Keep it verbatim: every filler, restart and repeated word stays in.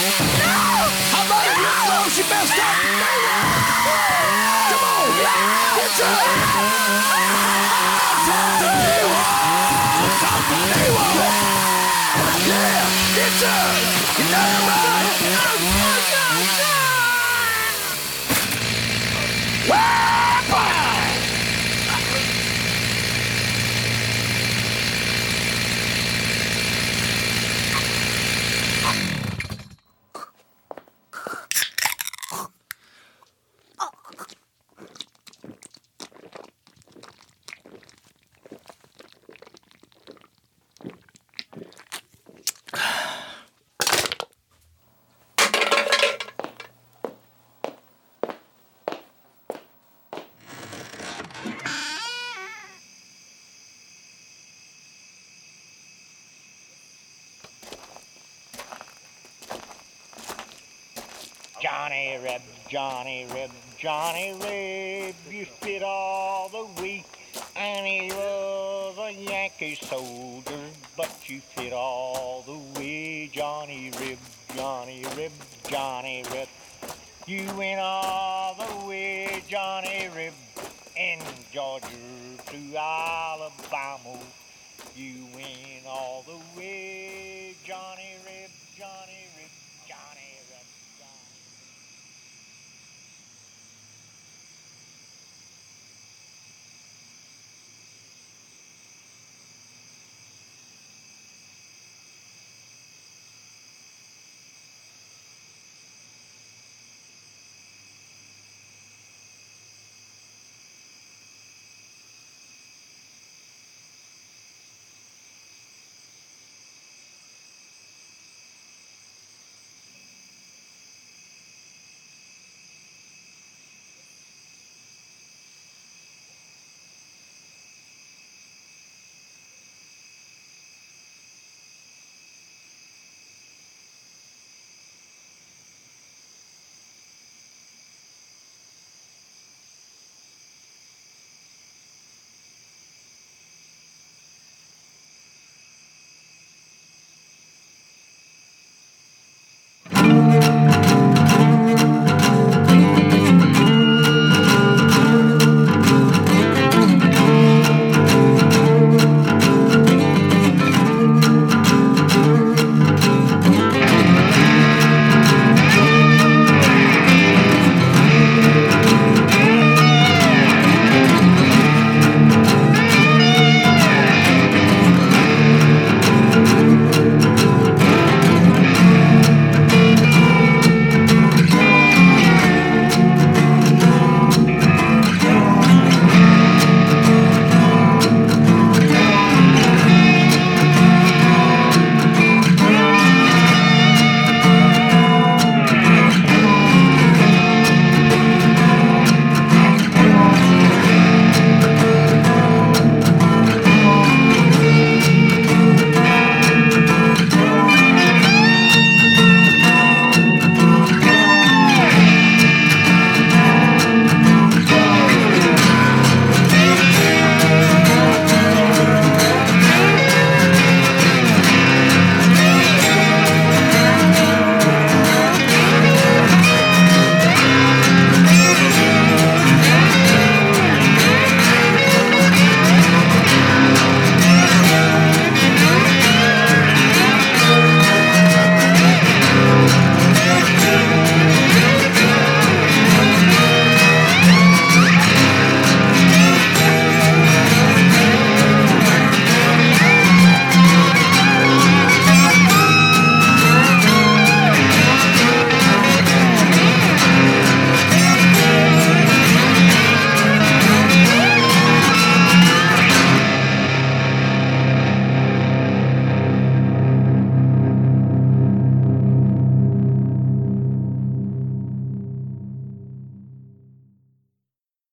How about it? Look low, she messed up. Come on, get your talk to me, talk to me, yeah, get your, you damn right. Weapon! Johnny Reb, Johnny Reb, Johnny Reb, you fit all the week. And he was a Yankee soldier, but you fit all the way. Johnny Reb, Johnny Reb, Johnny Reb, you went all the way. Johnny Reb, in Georgia to Alabama, you went all the way. Johnny Reb, Johnny Reb.